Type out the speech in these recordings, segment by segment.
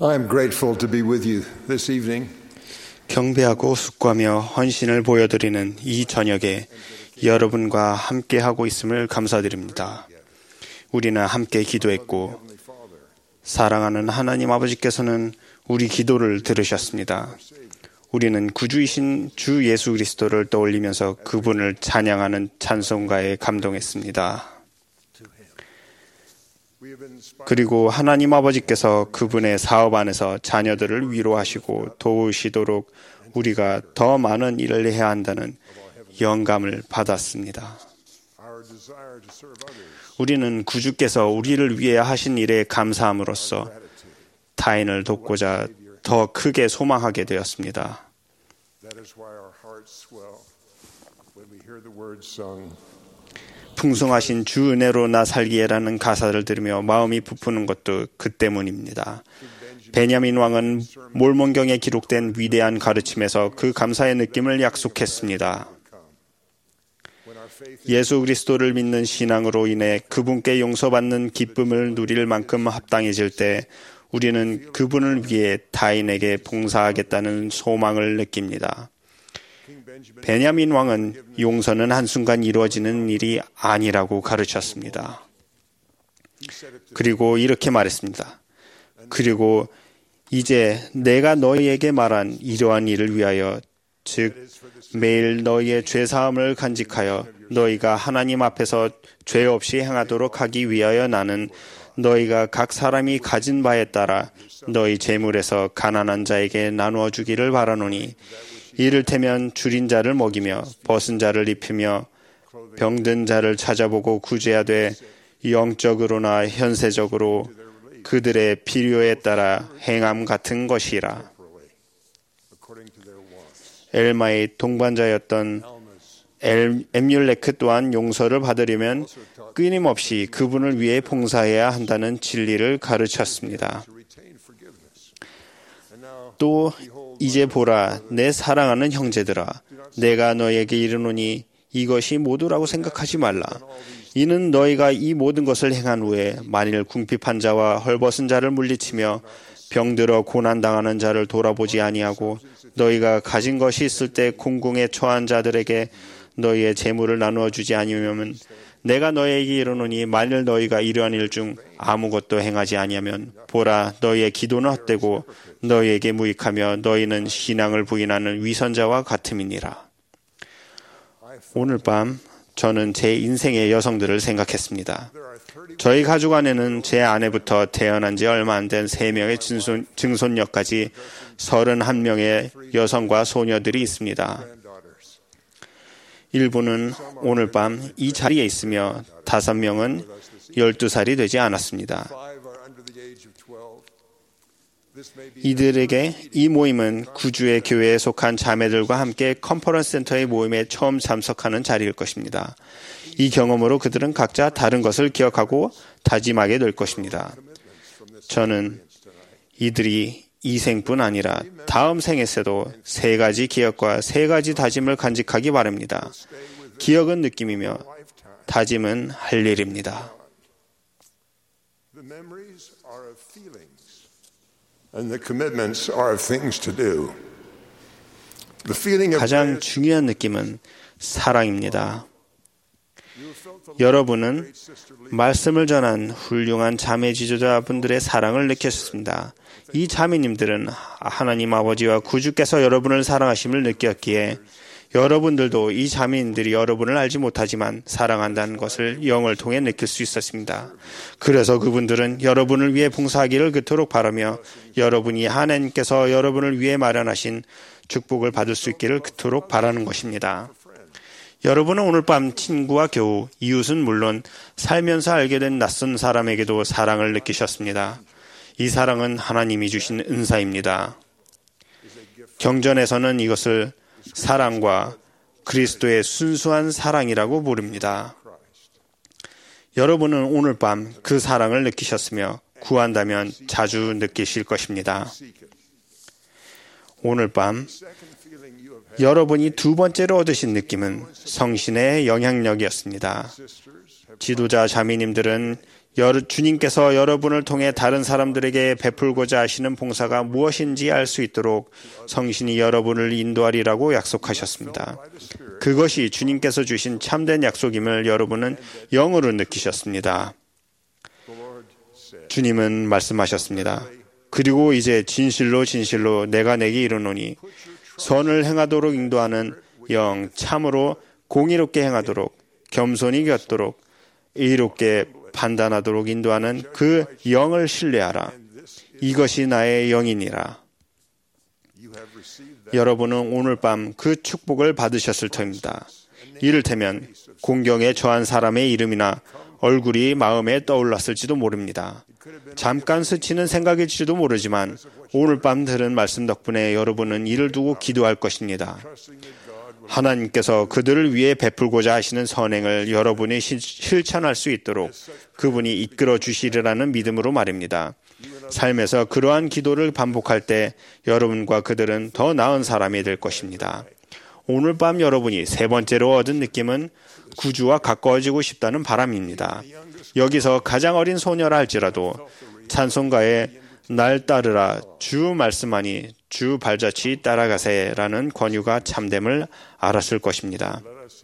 I'm grateful to be with you this evening. 경배하고 숙고하며 헌신을 보여드리는 이 저녁에 여러분과 함께하고 있음을 감사드립니다. 우리는 함께 기도했고 사랑하는 하나님 아버지께서는 우리 기도를 들으셨습니다. 우리는 구주이신 주 예수 그리스도를 떠올리면서 그분을 찬양하는 찬송가에 감동했습니다. 그리고 하나님 아버지께서 그분의 사업 안에서 자녀들을 위로하시고 도우시도록 우리가 더 많은 일을 해야 한다는 영감을 받았습니다. 우리는 구주께서 우리를 위해 하신 일에 감사함으로써 타인을 돕고자 더 크게 소망하게 되었습니다. 풍성하신 주 은혜로 나 살기에라는 가사를 들으며 마음이 부푸는 것도 그 때문입니다. 베냐민 왕은 몰몬경에 기록된 위대한 가르침에서 그 감사의 느낌을 약속했습니다. 예수 그리스도를 믿는 신앙으로 인해 그분께 용서받는 기쁨을 누릴 만큼 합당해질 때 우리는 그분을 위해 타인에게 봉사하겠다는 소망을 느낍니다. 베냐민 왕은 용서는 한순간 이루어지는 일이 아니라고 가르쳤습니다. 그리고 이렇게 말했습니다. 그리고 이제 내가 너희에게 말한 이러한 일을 위하여 즉 매일 너희의 죄사함을 간직하여 너희가 하나님 앞에서 죄 없이 행하도록 하기 위하여 나는 너희가 각 사람이 가진 바에 따라 너희 재물에서 가난한 자에게 나누어 주기를 바라노니 이를테면 줄인 자를 먹이며 벗은 자를 입히며 병든 자를 찾아보고 구제하되 영적으로나 현세적으로 그들의 필요에 따라 행함 같은 것이라. 엘마의 동반자였던 엠뮬레크 또한 용서를 받으려면 끊임없이 그분을 위해 봉사해야 한다는 진리를 가르쳤습니다. 또 이제 보라, 내 사랑하는 형제들아, 내가 너에게 이르노니 이것이 모두라고 생각하지 말라. 이는 너희가 이 모든 것을 행한 후에 만일 궁핍한 자와 헐벗은 자를 물리치며 병들어 고난당하는 자를 돌아보지 아니하고 너희가 가진 것이 있을 때 공궁에 처한 자들에게 너희의 재물을 나누어 주지 아니하면 내가 너희에게 이르노니 만일 너희가 이러한 일 중 아무것도 행하지 아니하면 보라, 너희의 기도는 헛되고 너희에게 무익하며 너희는 신앙을 부인하는 위선자와 같음이니라. 오늘 밤 저는 제 인생의 여성들을 생각했습니다. 저희 가족 안에는 제 아내부터 태어난 지 얼마 안 된 3명의 증손녀까지 31명의 여성과 소녀들이 있습니다. 일부는 오늘 밤 이 자리에 있으며 5명은 12살이 되지 않았습니다. 이들에게 이 모임은 구주의 교회에 속한 자매들과 함께 컨퍼런스 센터의 모임에 처음 참석하는 자리일 것입니다. 이 경험으로 그들은 각자 다른 것을 기억하고 다짐하게 될 것입니다. 저는 이들이 이 생뿐 아니라 다음 생에서도 3가지 기억과 3가지 다짐을 간직하기 바랍니다. 기억은 느낌이며 다짐은 할 일입니다. 가장 중요한 느낌은 사랑입니다. 여러분은 말씀을 전한 훌륭한 자매 지도자분들의 사랑을 느꼈습니다. 이 자매님들은 하나님 아버지와 구주께서 여러분을 사랑하심을 느꼈기에 여러분들도 이 자매님들이 여러분을 알지 못하지만 사랑한다는 것을 영을 통해 느낄 수 있었습니다. 그래서 그분들은 여러분을 위해 봉사하기를 그토록 바라며 여러분이 하나님께서 여러분을 위해 마련하신 축복을 받을 수 있기를 그토록 바라는 것입니다. 여러분은 오늘 밤 친구와 교우, 이웃은 물론 살면서 알게 된 낯선 사람에게도 사랑을 느끼셨습니다. 이 사랑은 하나님이 주신 은사입니다. 경전에서는 이것을 사랑과 그리스도의 순수한 사랑이라고 부릅니다. 여러분은 오늘 밤 그 사랑을 느끼셨으며 구한다면 자주 느끼실 것입니다. 오늘 밤 여러분이 2번째로 얻으신 느낌은 성신의 영향력이었습니다. 지도자 자매님들은 주님께서 여러분을 통해 다른 사람들에게 베풀고자 하시는 봉사가 무엇인지 알 수 있도록 성신이 여러분을 인도하리라고 약속하셨습니다. 그것이 주님께서 주신 참된 약속임을 여러분은 영으로 느끼셨습니다. 주님은 말씀하셨습니다. 그리고 이제 진실로 진실로 내가 내게 이르노니 선을 행하도록 인도하는 영, 참으로 공의롭게 행하도록 겸손히 걷도록 의롭게 판단하도록 인도하는 그 영을 신뢰하라. 이것이 나의 영이니라. 여러분은 오늘 밤 그 축복을 받으셨을 터입니다. 이를테면 공경에 처한 사람의 이름이나 얼굴이 마음에 떠올랐을지도 모릅니다. 잠깐 스치는 생각일지도 모르지만 오늘 밤 들은 말씀 덕분에 여러분은 이를 두고 기도할 것입니다. 하나님께서 그들을 위해 베풀고자 하시는 선행을 여러분이 실천할 수 있도록 그분이 이끌어 주시리라는 믿음으로 말입니다. 삶에서 그러한 기도를 반복할 때 여러분과 그들은 더 나은 사람이 될 것입니다. 오늘 밤 여러분이 세 번째로 얻은 느낌은 구주와 가까워지고 싶다는 바람입니다. 여기서 가장 어린 소녀라 할지라도 찬송가에 날 따르라 주 말씀하니 주 발자취 따라가세라는 권유가 참됨을 알았을 것입니다.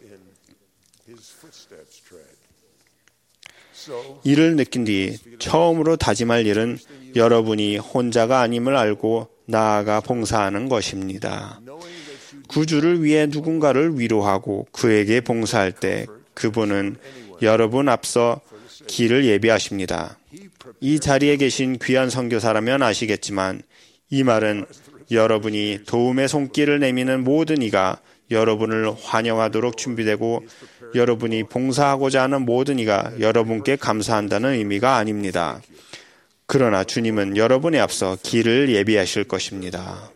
이를 느낀 뒤 처음으로 다짐할 일은 여러분이 혼자가 아님을 알고 나아가 봉사하는 것입니다. 구주를 위해 누군가를 위로하고 그에게 봉사할 때 그분은 여러분 앞서 길을 예비하십니다. 이 자리에 계신 귀한 선교사라면 아시겠지만 이 말은 여러분이 도움의 손길을 내미는 모든 이가 여러분을 환영하도록 준비되고 여러분이 봉사하고자 하는 모든 이가 여러분께 감사한다는 의미가 아닙니다. 그러나 주님은 여러분에 앞서 길을 예비하실 것입니다.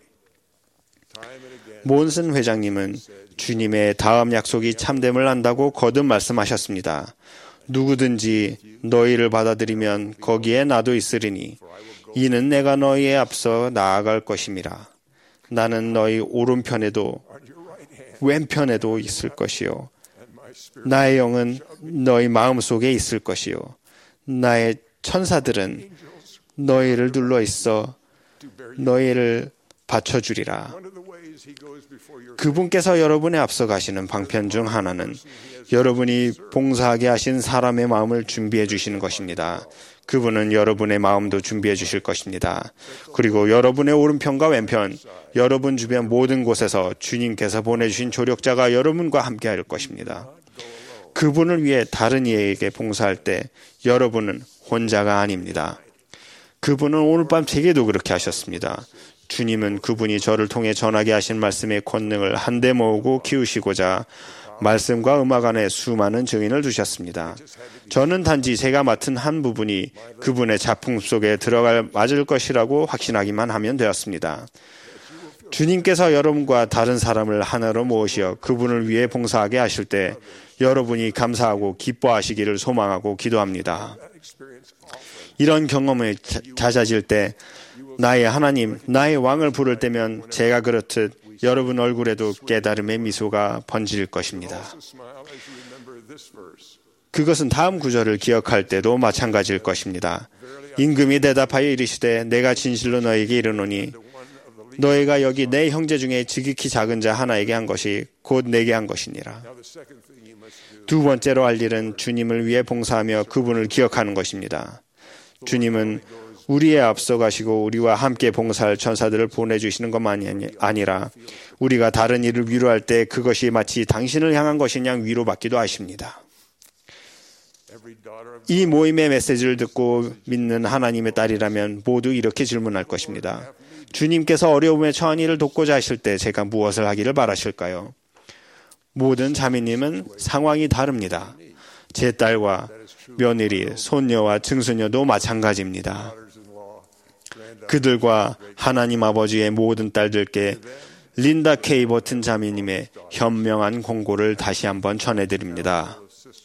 몬슨 회장님은 주님의 다음 약속이 참됨을 안다고 거듭 말씀하셨습니다. 누구든지 너희를 받아들이면 거기에 나도 있으리니 이는 내가 너희에 앞서 나아갈 것임이라. 나는 너희 오른편에도 왼편에도 있을 것이요. 나의 영은 너희 마음속에 있을 것이요. 나의 천사들은 너희를 둘러 있어 너희를 받쳐주리라. 그분께서 여러분에 앞서 가시는 방편 중 하나는 여러분이 봉사하게 하신 사람의 마음을 준비해 주시는 것입니다. 그분은 여러분의 마음도 준비해 주실 것입니다. 그리고 여러분의 오른편과 왼편, 여러분 주변 모든 곳에서 주님께서 보내주신 조력자가 여러분과 함께 할 것입니다. 그분을 위해 다른 이에게 봉사할 때 여러분은 혼자가 아닙니다. 그분은 오늘 밤 제게도 그렇게 하셨습니다. 주님은 그분이 저를 통해 전하게 하신 말씀의 권능을 한데 모으고 키우시고자 말씀과 음악 안에 수많은 증인을 두셨습니다. 저는 단지 제가 맡은 한 부분이 그분의 작품 속에 맞을 것이라고 확신하기만 하면 되었습니다. 주님께서 여러분과 다른 사람을 하나로 모으시어 그분을 위해 봉사하게 하실 때 여러분이 감사하고 기뻐하시기를 소망하고 기도합니다. 이런 경험을 잦아질 때 나의 하나님, 나의 왕을 부를 때면 제가 그렇듯 여러분 얼굴에도 깨달음의 미소가 번질 것입니다. 그것은 다음 구절을 기억할 때도 마찬가지일 것입니다. 임금이 대답하여 이르시되 내가 진실로 너에게 이르노니 너희가 여기 내 형제 중에 지극히 작은 자 하나에게 한 것이 곧 내게 한 것이니라. 두 번째로 할 일은 주님을 위해 봉사하며 그분을 기억하는 것입니다. 주님은 우리에 앞서 가시고 우리와 함께 봉사할 천사들을 보내주시는 것만이 아니라 우리가 다른 이를 위로할 때 그것이 마치 당신을 향한 것인 양 위로받기도 하십니다. 이 모임의 메시지를 듣고 믿는 하나님의 딸이라면 모두 이렇게 질문할 것입니다. 주님께서 어려움에 처한 이를 돕고자 하실 때 제가 무엇을 하기를 바라실까요? 모든 자매님은 상황이 다릅니다. 제 딸과 며느리, 손녀와 증손녀도 마찬가지입니다. 그들과 하나님 아버지의 모든 딸들께 린다 K. 버튼 자매님의 현명한 공고를 다시 한번 전해드립니다.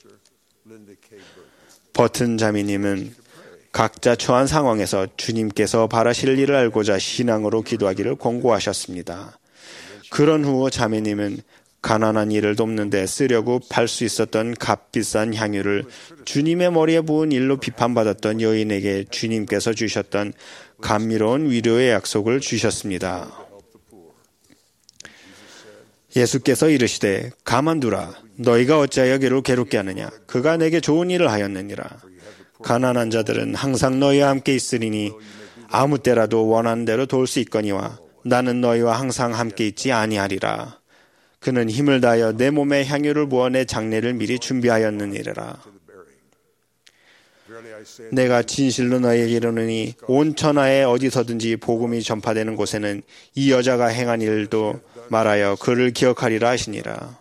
버튼 자매님은 각자 처한 상황에서 주님께서 바라실 일을 알고자 신앙으로 기도하기를 권고하셨습니다. 그런 후 자매님은 가난한 이를 돕는 데 쓰려고 팔 수 있었던 값비싼 향유를 주님의 머리에 부은 일로 비판받았던 여인에게 주님께서 주셨던 감미로운 위로의 약속을 주셨습니다. 예수께서 이르시되 가만두라 너희가 어찌하여 그를 괴롭게 하느냐 그가 내게 좋은 일을 하였느니라. 가난한 자들은 항상 너희와 함께 있으리니 아무 때라도 원하는 대로 도울 수 있거니와 나는 너희와 항상 함께 있지 아니하리라. 그는 힘을 다하여 내 몸에 향유를 부어 내 장례를 미리 준비하였느니라. 내가 진실로 너희에게 이르노니 온 천하에 어디서든지 복음이 전파되는 곳에는 이 여자가 행한 일도 말하여 그를 기억하리라 하시니라.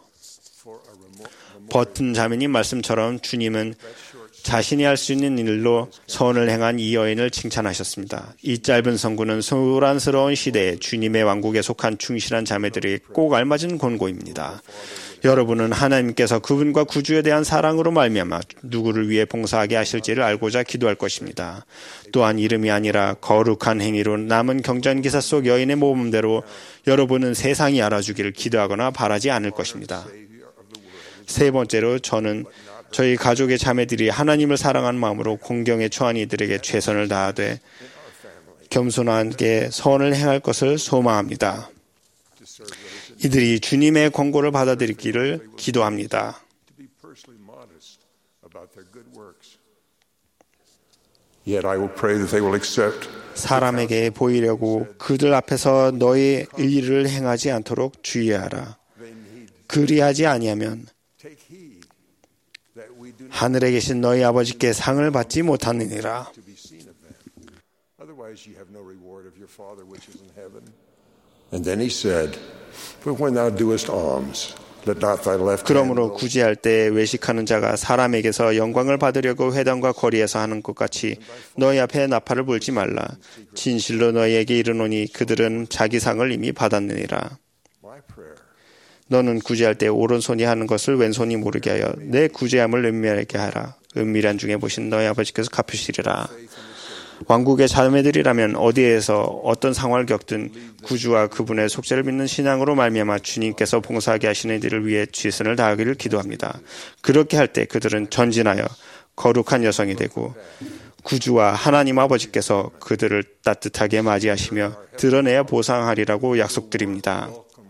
버튼 자매님 말씀처럼 주님은 자신이 할 수 있는 일로 선을 행한 이 여인을 칭찬하셨습니다. 이 짧은 선구는 소란스러운 시대에 주님의 왕국에 속한 충실한 자매들에게 꼭 알맞은 권고입니다. 여러분은 하나님께서 그분과 구주에 대한 사랑으로 말미암아 누구를 위해 봉사하게 하실지를 알고자 기도할 것입니다. 또한 이름이 아니라 거룩한 행위로 남은 경전기사 속 여인의 모범대로 여러분은 세상이 알아주기를 기도하거나 바라지 않을 것입니다. 세 번째로 저는 저희 가족의 자매들이 하나님을 사랑하는 마음으로 공경에 처한 이들에게 최선을 다하되 겸손하게 선을 행할 것을 소망합니다. 이들이 주님의 권고를 받아들이기를 기도합니다. 사람에게 보이려고 그들 앞에서 너의 의를 행하지 않도록 주의하라. 그리하지 아니하면 하늘에 계신 너희 아버지께 상을 받지 못하느니라. 그러므로 구제할 때 외식하는 자가 사람에게서 영광을 받으려고 회당과 거리에서 하는 것 같이 너희 앞에 나팔을 불지 말라. 진실로 너희에게 이르노니 그들은 자기 상을 이미 받았느니라. 너는 구제할 때 오른손이 하는 것을 왼손이 모르게 하여 내 구제함을 은밀하게 하라. 은밀한 중에 보신 너희 아버지께서 갚으시리라. 왕국의 자매들이라면 어디에서 어떤 상황을 겪든 구주와 그분의 속죄를 믿는 신앙으로 말미암아 주님께서 봉사하게 하시는 이들을 위해 최선을 다하기를 기도합니다. 그렇게 할 때 그들은 전진하여 거룩한 여성이 되고 구주와 하나님 아버지께서 그들을 따뜻하게 맞이하시며 드러내야 보상하리라고 약속드립니다.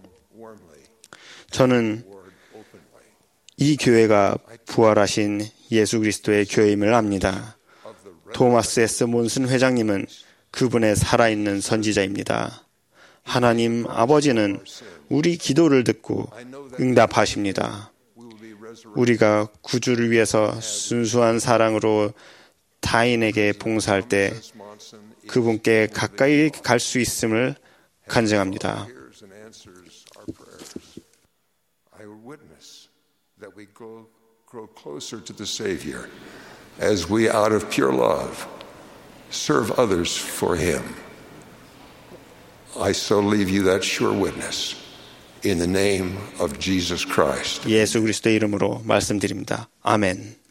저는 이 교회가 부활하신 예수 그리스도의 교회임을 압니다. 토마스 S. 몬슨 회장님은 그분의 살아있는 선지자입니다. 하나님 아버지는 우리 기도를 듣고 응답하십니다. 우리가 구주를 위해서 순수한 사랑으로 타인에게 봉사할 때 그분께 가까이 갈 수 있음을 간증합니다. That we grow closer to the Savior as we, out of pure love, serve others for Him. I so leave you that sure witness in the name of Jesus Christ. 예수 그리스도의 이름으로 말씀드립니다. 아멘.